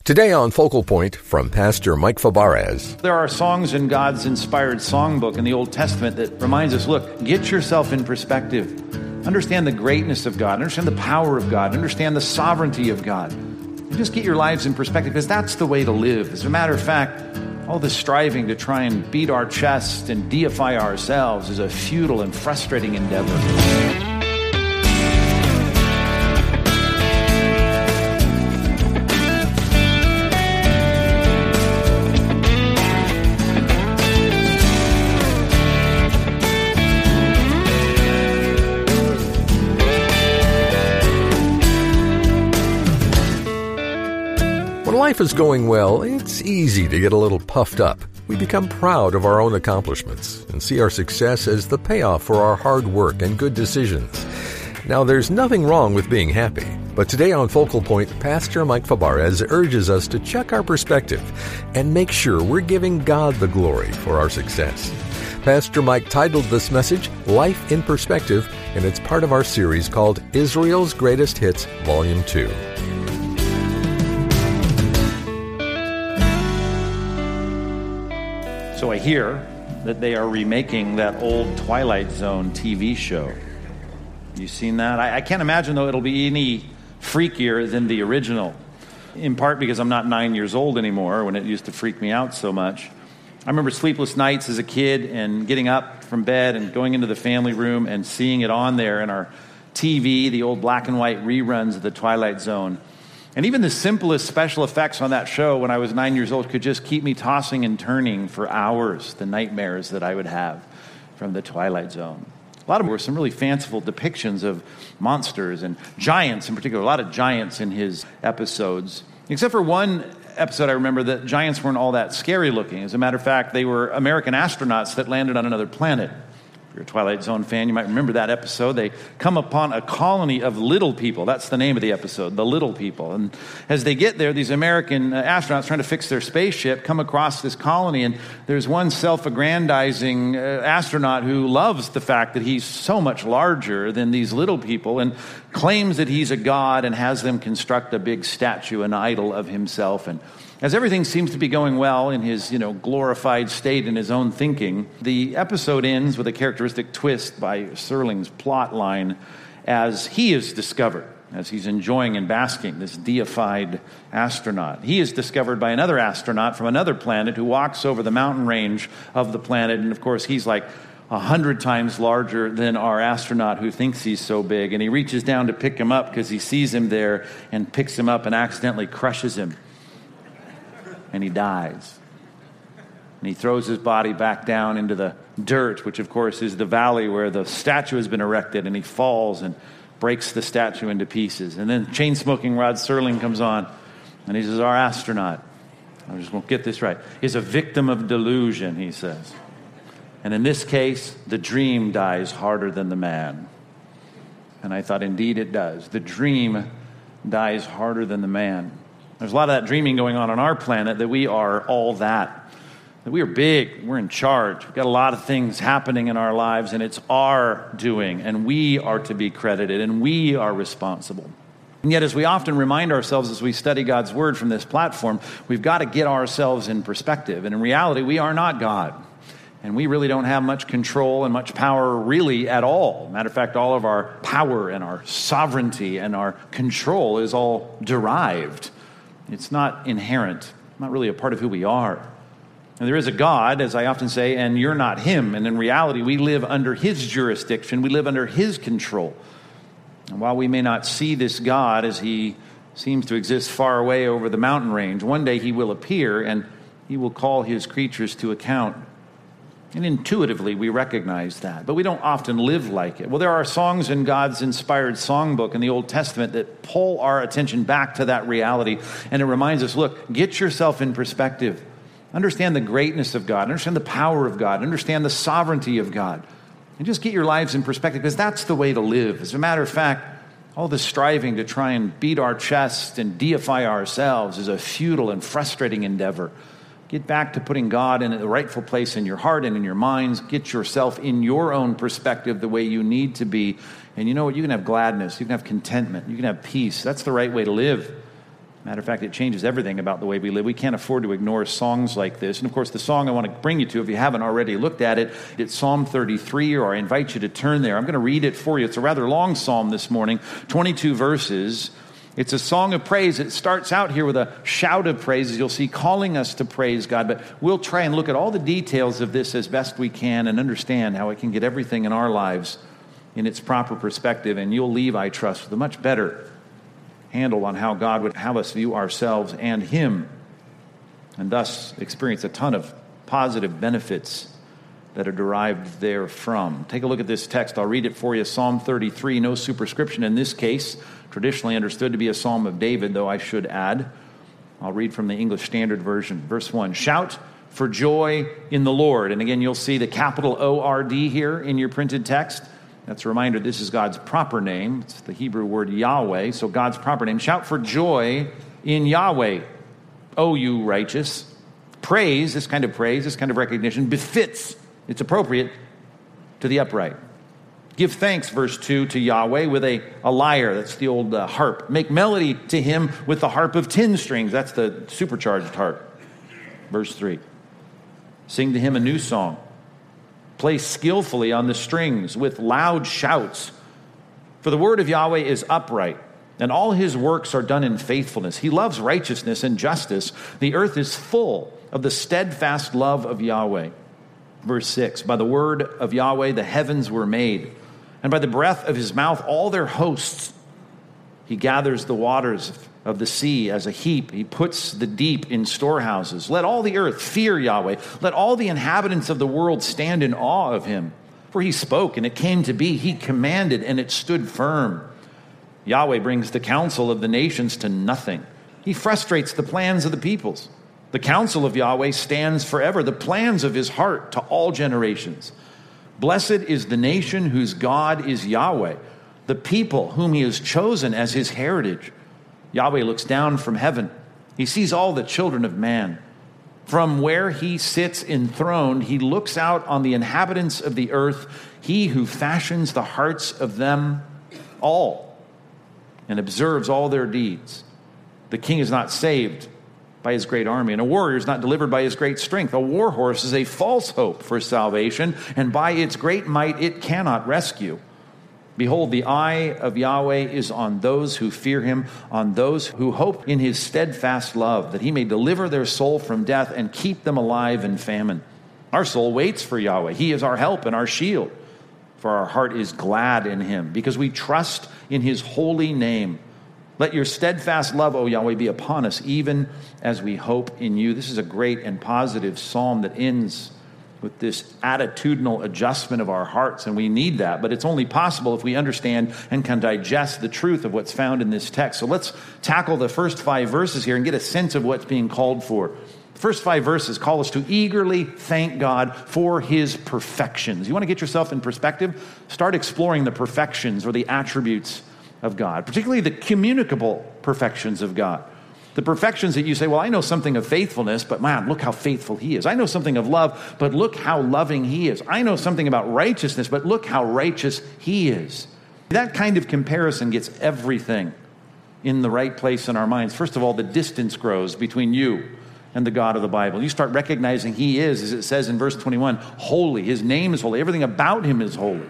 Today on Focal Point from Pastor Mike Fabarez. There are songs in God's inspired songbook in the Old Testament that reminds us, look, get yourself in perspective. Understand the greatness of God. Understand the power of God. Understand the sovereignty of God. And just get your lives in perspective, because that's the way to live. As a matter of fact, all this striving to try and beat our chest and deify ourselves is a futile and frustrating endeavor. When life is going well, it's easy to get a little puffed up. We become proud of our own accomplishments and see our success as the payoff for our hard work and good decisions. Now, there's nothing wrong with being happy, but today on Focal Point, Pastor Mike Fabarez urges us to check our perspective and make sure we're giving God the glory for our success. Pastor Mike titled this message, Life in Perspective, and it's part of our series called Israel's Greatest Hits, Volume 2. So I hear that they are remaking that old Twilight Zone TV show. You seen that? I can't imagine, though, it'll be any freakier than the original, in part because I'm not 9 years old anymore when it used to freak me out so much. I remember sleepless nights as a kid and getting up from bed and going into the family room and seeing it on there in our TV, the old black and white reruns of the Twilight Zone. And even the simplest special effects on that show when I was 9 years old could just keep me tossing and turning for hours, the nightmares that I would have from the Twilight Zone. A lot of them were some really fanciful depictions of monsters and giants in particular, a lot of giants in his episodes. Except for one episode I remember that giants weren't all that scary looking. As a matter of fact, they were American astronauts that landed on another planet. If you're a Twilight Zone fan, you might remember that episode. They come upon a colony of little people. That's the name of the episode, the little people. And as they get there, these American astronauts trying to fix their spaceship come across this colony, and there's one self-aggrandizing astronaut who loves the fact that he's so much larger than these little people and claims that he's a god and has them construct a big statue, an idol of himself. And as everything seems to be going well in his, glorified state in his own thinking, the episode ends with a characteristic twist by Serling's plot line as he is discovered, as he's enjoying and basking, this deified astronaut. He is discovered by another astronaut from another planet who walks over the mountain range of the planet, and of course he's like 100 times larger than our astronaut who thinks he's so big, and he reaches down to pick him up because he sees him there and picks him up and accidentally crushes him. And he dies. And he throws his body back down into the dirt, which of course is the valley where the statue has been erected, and he falls and breaks the statue into pieces. And then chain-smoking Rod Serling comes on, and he says, our astronaut, I just won't get this right, is a victim of delusion, he says. And in this case, the dream dies harder than the man. And I thought, indeed it does. The dream dies harder than the man. There's a lot of that dreaming going on our planet, that we are all that we are big, we're in charge, we've got a lot of things happening in our lives, and it's our doing, and we are to be credited, and we are responsible. And yet, as we often remind ourselves as we study God's Word from this platform, we've got to get ourselves in perspective. And in reality, we are not God. And we really don't have much control and much power really at all. Matter of fact, all of our power and our sovereignty and our control is all derived. It's not inherent, not really a part of who we are. And there is a God, as I often say, and you're not him. And in reality, we live under his jurisdiction. We live under his control. And while we may not see this God as he seems to exist far away over the mountain range, one day he will appear and he will call his creatures to account. And intuitively, we recognize that. But we don't often live like it. Well, there are songs in God's inspired songbook in the Old Testament that pull our attention back to that reality. And it reminds us, look, get yourself in perspective. Understand the greatness of God. Understand the power of God. Understand the sovereignty of God. And just get your lives in perspective, because that's the way to live. As a matter of fact, all this striving to try and beat our chest and deify ourselves is a futile and frustrating endeavor. Get back to putting God in the rightful place in your heart and in your minds. Get yourself in your own perspective the way you need to be. And you know what? You can have gladness. You can have contentment. You can have peace. That's the right way to live. Matter of fact, it changes everything about the way we live. We can't afford to ignore songs like this. And of course, the song I want to bring you to, if you haven't already looked at it, it's Psalm 33, or I invite you to turn there. I'm going to read it for you. It's a rather long psalm this morning, 22 verses. It's a song of praise. It starts out here with a shout of praise, as you'll see, calling us to praise God. But we'll try and look at all the details of this as best we can and understand how it can get everything in our lives in its proper perspective. And you'll leave, I trust, with a much better handle on how God would have us view ourselves and Him, and thus experience a ton of positive benefits that are derived therefrom. Take a look at this text. I'll read it for you. Psalm 33, no superscription in this case, traditionally understood to be a psalm of David, though I should add. I'll read from the English Standard Version. Verse 1, shout for joy in the Lord. And again, you'll see the capital O-R-D here in your printed text. That's a reminder this is God's proper name. It's the Hebrew word Yahweh, so God's proper name. Shout for joy in Yahweh, O you righteous. Praise, this kind of recognition, befits, it's appropriate to the upright. Give thanks, verse 2, to Yahweh with a lyre. That's the old harp. Make melody to Him with the harp of 10 strings. That's the supercharged harp. Verse 3. Sing to Him a new song. Play skillfully on the strings with loud shouts. For the word of Yahweh is upright, and all His works are done in faithfulness. He loves righteousness and justice. The earth is full of the steadfast love of Yahweh. Verse 6, by the word of Yahweh the heavens were made, and by the breath of His mouth all their hosts. He gathers the waters of the sea as a heap. He puts the deep in storehouses. Let all the earth fear Yahweh. Let all the inhabitants of the world stand in awe of Him. For He spoke, and it came to be. He commanded, and it stood firm. Yahweh brings the counsel of the nations to nothing. He frustrates the plans of the peoples. The counsel of Yahweh stands forever, the plans of His heart to all generations. Blessed is the nation whose God is Yahweh, the people whom He has chosen as His heritage. Yahweh looks down from heaven. He sees all the children of man. From where He sits enthroned, He looks out on the inhabitants of the earth, He who fashions the hearts of them all and observes all their deeds. The king is not saved by his great army, and a warrior is not delivered by his great strength. A war horse is a false hope for salvation, and by its great might it cannot rescue. Behold, the eye of Yahweh is on those who fear Him, on those who hope in His steadfast love, that He may deliver their soul from death and keep them alive in famine. Our soul waits for Yahweh. He is our help and our shield, for our heart is glad in Him, because we trust in His holy name. Let your steadfast love, O Yahweh, be upon us, even as we hope in You. This is a great and positive psalm that ends with this attitudinal adjustment of our hearts, and we need that, but it's only possible if we understand and can digest the truth of what's found in this text. So let's tackle the first 5 verses here and get a sense of what's being called for. The first 5 verses call us to eagerly thank God for His perfections. You want to get yourself in perspective? Start exploring the perfections or the attributes of God, particularly the communicable perfections of God. The perfections that you say, well, I know something of faithfulness, but man, look how faithful He is. I know something of love, but look how loving He is. I know something about righteousness, but look how righteous He is. That kind of comparison gets everything in the right place in our minds. First of all, the distance grows between you and the God of the Bible. You start recognizing He is, as it says in verse 21, holy. His name is holy. Everything about Him is holy.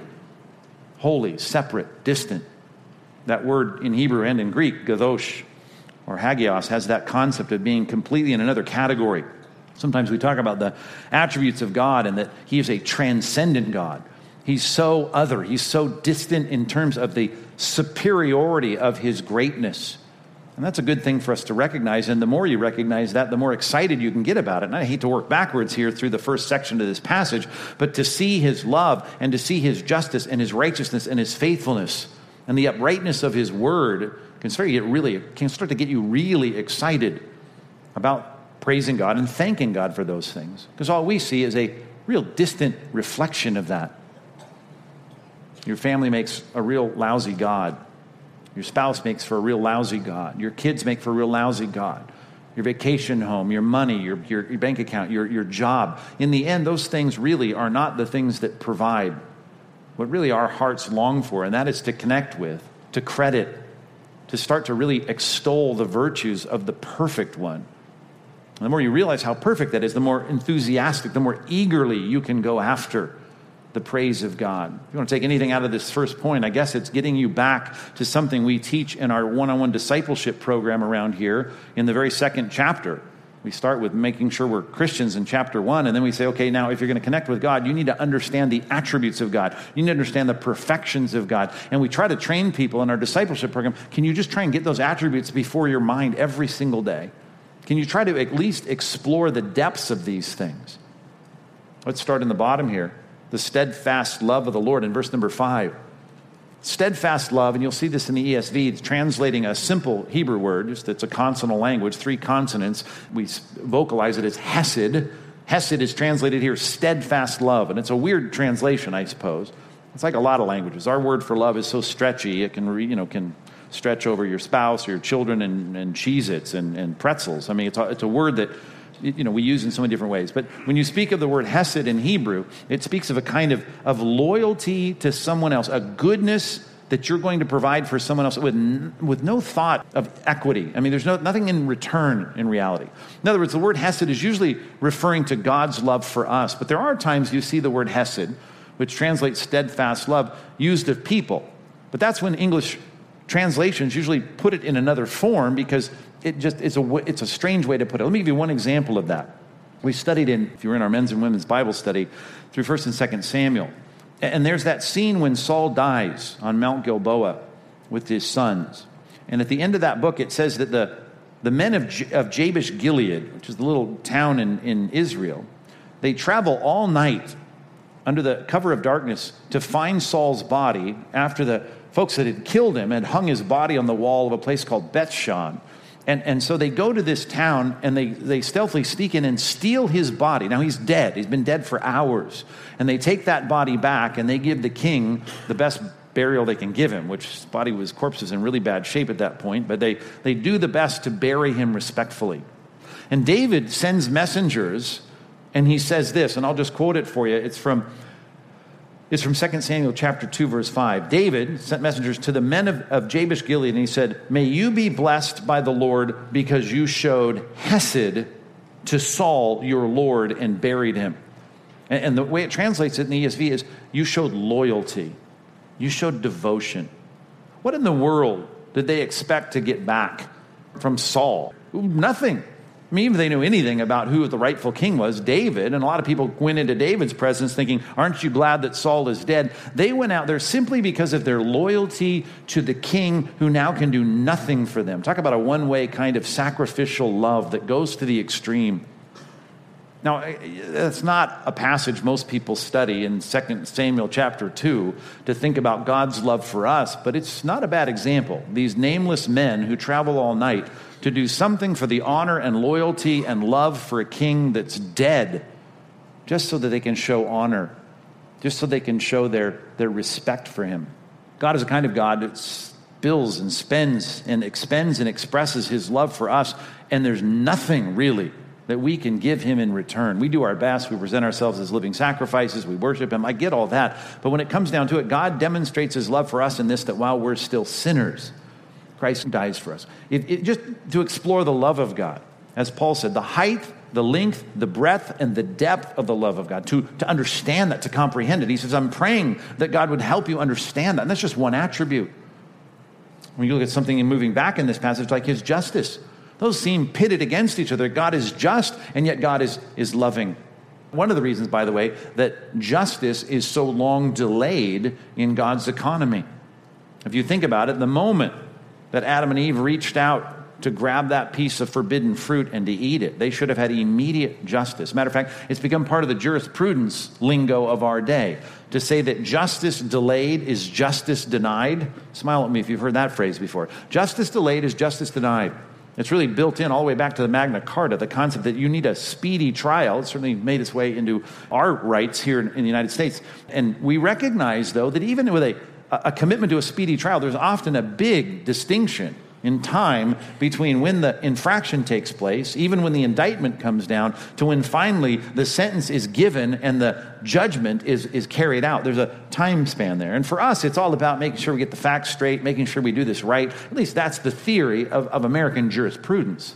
Holy, separate, distant. That word in Hebrew and in Greek, gadosh, or hagios, has that concept of being completely in another category. Sometimes we talk about the attributes of God and that He is a transcendent God. He's so other. He's so distant in terms of the superiority of His greatness. And that's a good thing for us to recognize. And the more you recognize that, the more excited you can get about it. And I hate to work backwards here through the first section of this passage, but to see His love and to see His justice and His righteousness and His faithfulness and the uprightness of His word can start to get you really excited about praising God and thanking God for those things. Because all we see is a real distant reflection of that. Your family makes a real lousy God. Your spouse makes for a real lousy God. Your kids make for a real lousy God. Your vacation home, your money, your bank account, your job. In the end, those things really are not the things that provide what really our hearts long for, and that is to connect with, to credit, to start to really extol the virtues of the perfect one. And the more you realize how perfect that is, the more enthusiastic, the more eagerly you can go after the praise of God. If you want to take anything out of this first point, I guess it's getting you back to something we teach in our one-on-one discipleship program around here in the very second chapter. We start with making sure we're Christians in chapter 1, and then we say, okay, now if you're going to connect with God, you need to understand the attributes of God. You need to understand the perfections of God. And we try to train people in our discipleship program. Can you just try and get those attributes before your mind every single day? Can you try to at least explore the depths of these things? Let's start in the bottom here. The steadfast love of the Lord in verse number 5. Steadfast love, and you'll see this in the ESV, it's translating a simple Hebrew word, it's a consonant language, 3 consonants. We vocalize it as hesed. Hesed is translated here, steadfast love, and it's a weird translation, I suppose. It's like a lot of languages. Our word for love is so stretchy, it can stretch over your spouse or your children and Cheez-Its and pretzels. I mean, it's a word that we use in so many different ways. But when you speak of the word hesed in Hebrew, it speaks of a kind of loyalty to someone else, a goodness that you're going to provide for someone else with no thought of equity. I mean, there's nothing in return in reality. In other words, the word hesed is usually referring to God's love for us. But there are times you see the word hesed, which translates steadfast love, used of people. But that's when English translations usually put it in another form because it's a strange way to put it. Let me give you one example of that. We studied if you were in our men's and women's Bible study, through 1 and 2 Samuel. And there's that scene when Saul dies on Mount Gilboa with his sons. And at the end of that book, it says that the men of Jabesh Gilead, which is the little town in Israel, they travel all night under the cover of darkness to find Saul's body after the folks that had killed him had hung his body on the wall of a place called Bethshan. And so they go to this town, and they stealthily sneak in and steal his body. Now, he's dead. He's been dead for hours. And they take that body back, and they give the king the best burial they can give him, which his corpse was in really bad shape at that point. But they do the best to bury him respectfully. And David sends messengers, and he says this, and I'll just quote it for you. It's from 2 Samuel chapter 2, verse 5. David sent messengers to the men of Jabesh Gilead, and he said, "May you be blessed by the Lord because you showed hesed to Saul, your Lord, and buried him." And the way it translates it in the ESV is, you showed loyalty. You showed devotion. What in the world did they expect to get back from Saul? Nothing. I mean, even if they knew anything about who the rightful king was, David, and a lot of people went into David's presence thinking, aren't you glad that Saul is dead? They went out there simply because of their loyalty to the king who now can do nothing for them. Talk about a one-way kind of sacrificial love that goes to the extreme. Now, that's not a passage most people study in 2 Samuel chapter 2 to think about God's love for us, but it's not a bad example. These nameless men who travel all night to do something for the honor and loyalty and love for a king that's dead, just so that they can show honor, just so they can show their respect for him. God is a kind of God that spills and spends and expends and expresses his love for us, and there's nothing really that we can give him in return. We do our best. We present ourselves as living sacrifices. We worship him. I get all that. But when it comes down to it, God demonstrates his love for us in this, that while we're still sinners, Christ dies for us. Just to explore the love of God. As Paul said, the height, the length, the breadth, and the depth of the love of God. To understand that, to comprehend it. He says, I'm praying that God would help you understand that. And that's just one attribute. When you look at something in moving back in this passage, like his justice, those seem pitted against each other. God is just, and yet God is loving. One of the reasons, by the way, that justice is so long delayed in God's economy. If you think about it, the moment that Adam and Eve reached out to grab that piece of forbidden fruit and to eat it, they should have had immediate justice. Matter of fact, it's become part of the jurisprudence lingo of our day to say that justice delayed is justice denied. Smile at me if you've heard that phrase before. Justice delayed is justice denied. It's really built in all the way back to the Magna Carta, the concept that you need a speedy trial. It certainly made its way into our rights here in the United States. And we recognize, though, that even with a commitment to a speedy trial, there's often a big distinction in time between when the infraction takes place, even when the indictment comes down, to when finally the sentence is given and the judgment is carried out. There's a time span there. And for us, it's all about making sure we get the facts straight, making sure we do this right. At least that's the theory of American jurisprudence.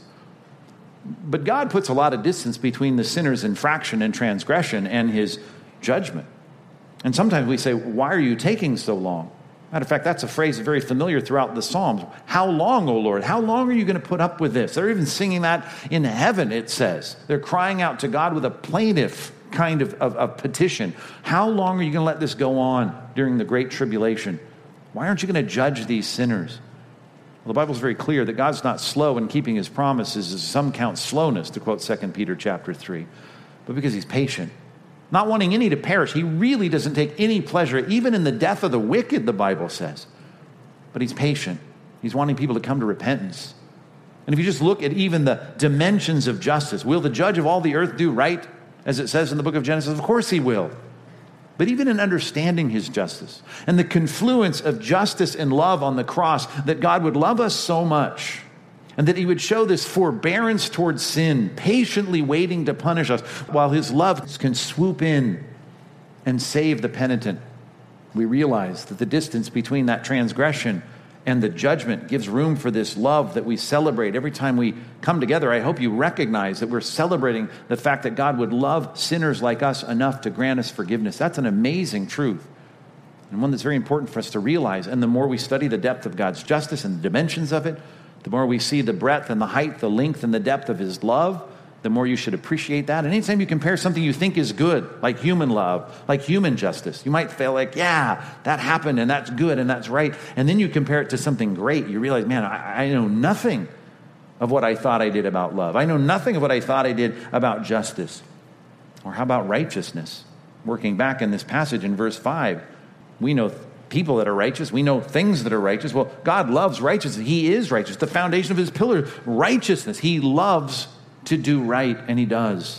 But God puts a lot of distance between the sinner's infraction and transgression and his judgment. And sometimes we say, why are you taking so long? Matter of fact, that's a phrase very familiar throughout the Psalms. How long, O Lord? How long are you going to put up with this? They're even singing that in heaven, it says. They're crying out to God with a plaintive kind of petition. How long are you going to let this go on during the great tribulation? Why aren't you going to judge these sinners? Well, the Bible's very clear that God's not slow in keeping his promises, as some count slowness, to quote 2 Peter chapter 3, but because he's patient. Not wanting any to perish. He really doesn't take any pleasure, even in the death of the wicked, the Bible says. But he's patient. He's wanting people to come to repentance. And if you just look at even the dimensions of justice, will the judge of all the earth do right, as it says in the book of Genesis? Of course he will. But even in understanding his justice and the confluence of justice and love on the cross, that God would love us so much and that he would show this forbearance towards sin, patiently waiting to punish us, while his love can swoop in and save the penitent. We realize that the distance between that transgression and the judgment gives room for this love that we celebrate every time we come together. I hope you recognize that we're celebrating the fact that God would love sinners like us enough to grant us forgiveness. That's an amazing truth, and one that's very important for us to realize. And the more we study the depth of God's justice and the dimensions of it, the more we see the breadth and the height, the length and the depth of his love, the more you should appreciate that. And anytime you compare something you think is good, like human love, like human justice, you might feel like, yeah, that happened and that's good and that's right. And then you compare it to something great. You realize, man, I know nothing of what I thought I did about love. I know nothing of what I thought I did about justice. Or how about righteousness? Working back in this passage in verse 5, we know people that are righteous. We know things that are righteous. Well, God loves righteousness. He is righteous. The foundation of his pillar, righteousness. He loves to do right, and he does.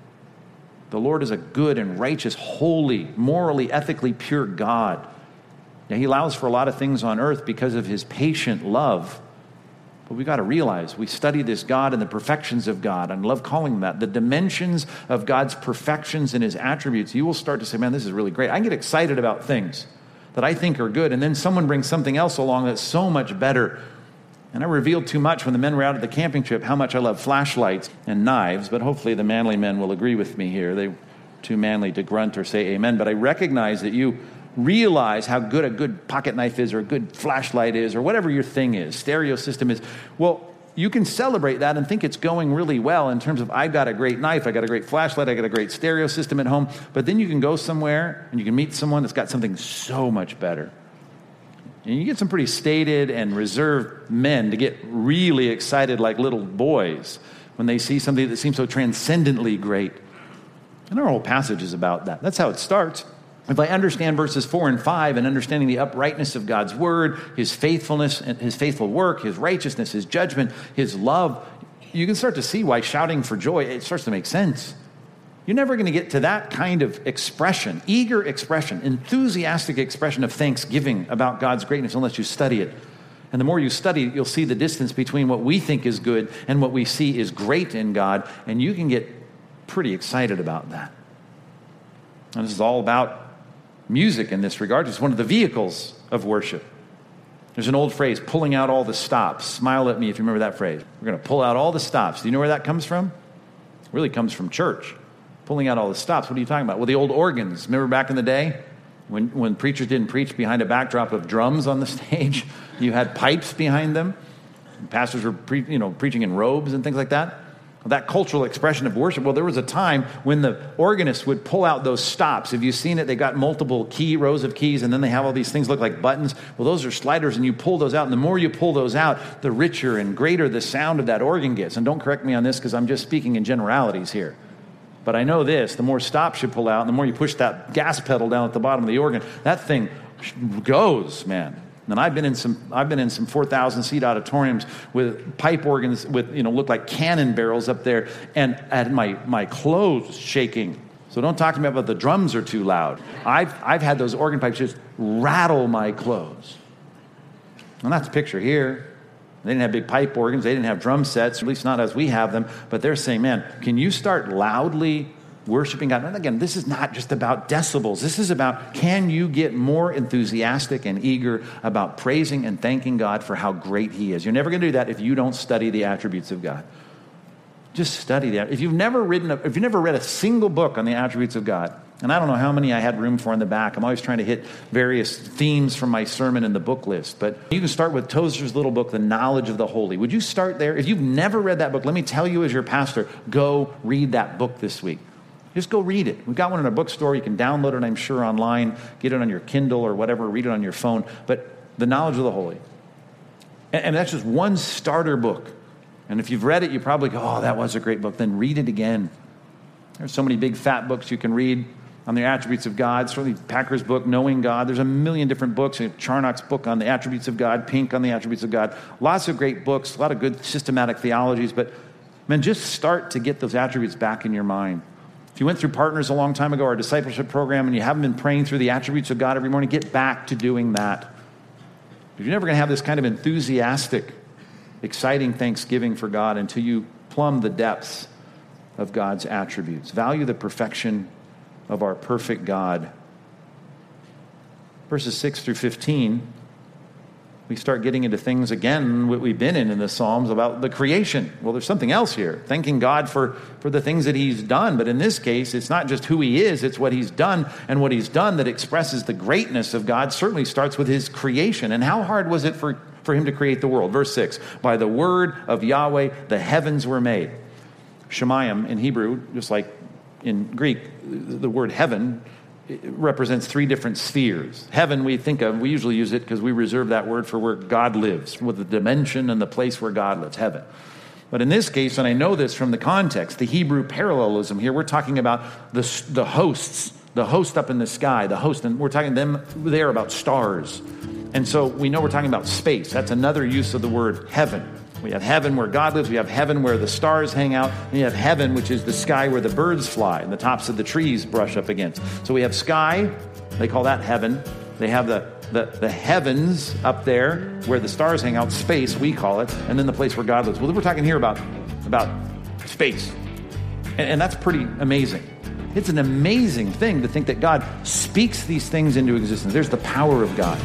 The Lord is a good and righteous, holy, morally, ethically pure God. Now, he allows for a lot of things on earth because of his patient love. But we've got to realize, we study this God and the perfections of God. I love calling them that. The dimensions of God's perfections and his attributes. You will start to say, man, this is really great. I get excited about things that I think are good, and then someone brings something else along that's so much better. And I revealed too much when the men were out at the camping trip how much I love flashlights and knives, but hopefully the manly men will agree with me here. They're too manly to grunt or say amen, but I recognize that you realize how good a good pocket knife is, or a good flashlight is, or whatever your thing is, stereo system is. Well, you can celebrate that and think it's going really well in terms of, I've got a great knife, I got a great flashlight, I got a great stereo system at home. But then you can go somewhere and you can meet someone that's got something so much better. And you get some pretty stated and reserved men to get really excited like little boys when they see something that seems so transcendently great. And our whole passage is about that. That's how it starts. If I understand verses 4 and 5 and understanding the uprightness of God's word, his faithfulness, and his faithful work, his righteousness, his judgment, his love, you can start to see why shouting for joy, it starts to make sense. You're never going to get to that kind of expression, eager expression, enthusiastic expression of thanksgiving about God's greatness unless you study it. And the more you study it, you'll see the distance between what we think is good and what we see is great in God, and you can get pretty excited about that. And this is all about music in this regard. It's one of the vehicles of worship. There's an old phrase, pulling out all the stops. Smile at me if you remember that phrase. We're going to pull out all the stops. Do you know where that comes from? It really comes from church. Pulling out all the stops. What are you talking about? Well, the old organs. Remember back in the day when preachers didn't preach behind a backdrop of drums on the stage? You had pipes behind them. Pastors were preaching in robes and things like that. That cultural expression of worship. Well, there was a time when the organist would pull out those stops. Have you seen it? They got multiple rows of keys, and then they have all these things look like buttons. Well, those are sliders, and you pull those out. And the more you pull those out, the richer and greater the sound of that organ gets. And don't correct me on this because I'm just speaking in generalities here. But I know this, the more stops you pull out, and the more you push that gas pedal down at the bottom of the organ, that thing goes, man. And I've been in some 4,000 seat auditoriums with pipe organs with look like cannon barrels up there, and I had my clothes shaking. So don't talk to me about the drums are too loud. I've had those organ pipes just rattle my clothes. And that's a picture here. They didn't have big pipe organs. They didn't have drum sets, at least not as we have them. But they're saying, man, can you start loudly worshiping God? And again, this is not just about decibels. This is about, can you get more enthusiastic and eager about praising and thanking God for how great he is? You're never going to do that if you don't study the attributes of God. Just study that. If you've never read a single book on the attributes of God, and I don't know how many I had room for in the back. I'm always trying to hit various themes from my sermon in the book list. But you can start with Tozer's little book, The Knowledge of the Holy. Would you start there? If you've never read that book, let me tell you as your pastor, go read that book this week. Just go read it. We've got one in a bookstore. You can download it, I'm sure, online. Get it on your Kindle or whatever. Read it on your phone. But The Knowledge of the Holy. And that's just one starter book. And if you've read it, you probably go, oh, that was a great book. Then read it again. There's so many big fat books you can read on the attributes of God. Certainly Packer's book, Knowing God. There's a million different books. Charnock's book on the attributes of God, Pink on the attributes of God. Lots of great books, a lot of good systematic theologies. But, man, just start to get those attributes back in your mind. If you went through Partners a long time ago, our discipleship program, and you haven't been praying through the attributes of God every morning, get back to doing that. You're never going to have this kind of enthusiastic, exciting thanksgiving for God until you plumb the depths of God's attributes. Value the perfection of our perfect God. Verses 6 through 15, we start getting into things again, what we've been in the Psalms about the creation. Well, there's something else here. Thanking God for the things that he's done. But in this case, it's not just who he is, it's what he's done. And what he's done that expresses the greatness of God certainly starts with his creation. And how hard was it for him to create the world? Verse 6, by the word of Yahweh, the heavens were made. Shemayim in Hebrew, just like in Greek, the word heaven represents three different spheres. Heaven we usually use it because we reserve that word for where God lives, with the dimension and the place where God lives, heaven. But in this case, and I know this from the context, the Hebrew parallelism here, we're talking about the hosts, the host up in the sky, the host, and we're talking them there about stars. And so we know we're talking about space. That's another use of the word heaven. We have heaven where God lives. We have heaven where the stars hang out. And you have heaven, which is the sky where the birds fly and the tops of the trees brush up against. So we have sky. They call that heaven. They have the heavens up there where the stars hang out, space, we call it, and then the place where God lives. Well, we're talking here about space. And that's pretty amazing. It's an amazing thing to think that God speaks these things into existence. There's the power of God.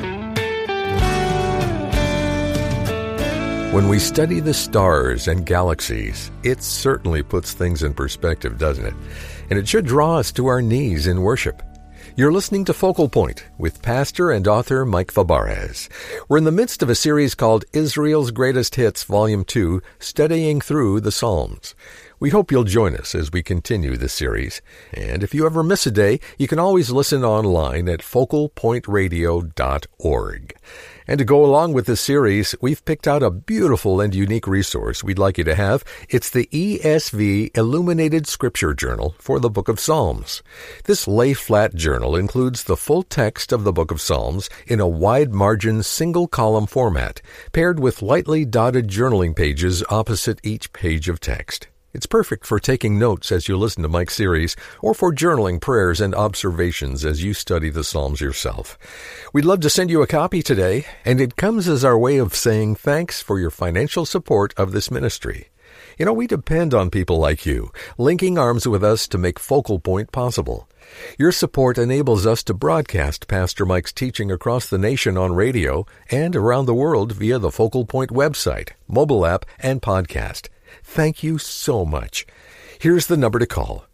When we study the stars and galaxies, it certainly puts things in perspective, doesn't it? And it should draw us to our knees in worship. You're listening to Focal Point with pastor and author Mike Fabarez. We're in the midst of a series called Israel's Greatest Hits, Volume 2, studying through the Psalms. We hope you'll join us as we continue this series. And if you ever miss a day, you can always listen online at focalpointradio.org. And to go along with this series, we've picked out a beautiful and unique resource we'd like you to have. It's the ESV Illuminated Scripture Journal for the Book of Psalms. This lay-flat journal includes the full text of the Book of Psalms in a wide-margin single-column format, paired with lightly dotted journaling pages opposite each page of text. It's perfect for taking notes as you listen to Mike's series, or for journaling prayers and observations as you study the Psalms yourself. We'd love to send you a copy today, and it comes as our way of saying thanks for your financial support of this ministry. You know, we depend on people like you, linking arms with us to make Focal Point possible. Your support enables us to broadcast Pastor Mike's teaching across the nation on radio and around the world via the Focal Point website, mobile app, and podcast. Thank you so much. Here's the number to call,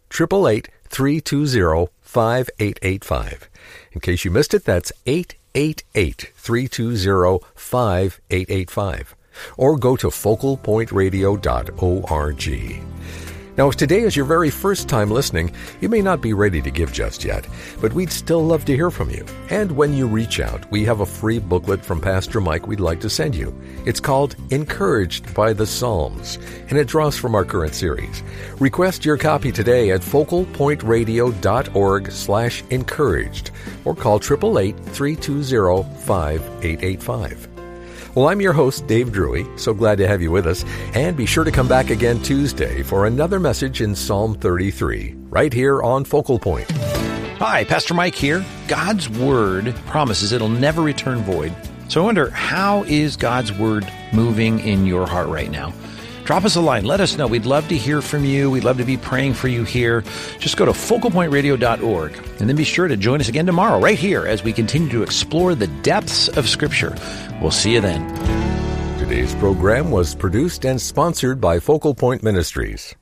888-320-5885. In case you missed it, that's 888-320-5885. Or go to focalpointradio.org. Now, if today is your very first time listening, you may not be ready to give just yet, but we'd still love to hear from you. And when you reach out, we have a free booklet from Pastor Mike we'd like to send you. It's called Encouraged by the Psalms, and it draws from our current series. Request your copy today at focalpointradio.org/encouraged or call 888-320-5885. Well, I'm your host, Dave Drury. So glad to have you with us. And be sure to come back again Tuesday for another message in Psalm 33, right here on Focal Point. Hi, Pastor Mike here. God's Word promises it'll never return void. So I wonder, how is God's Word moving in your heart right now? Drop us a line. Let us know. We'd love to hear from you. We'd love to be praying for you here. Just go to focalpointradio.org and then be sure to join us again tomorrow right here as we continue to explore the depths of Scripture. We'll see you then. Today's program was produced and sponsored by Focal Point Ministries.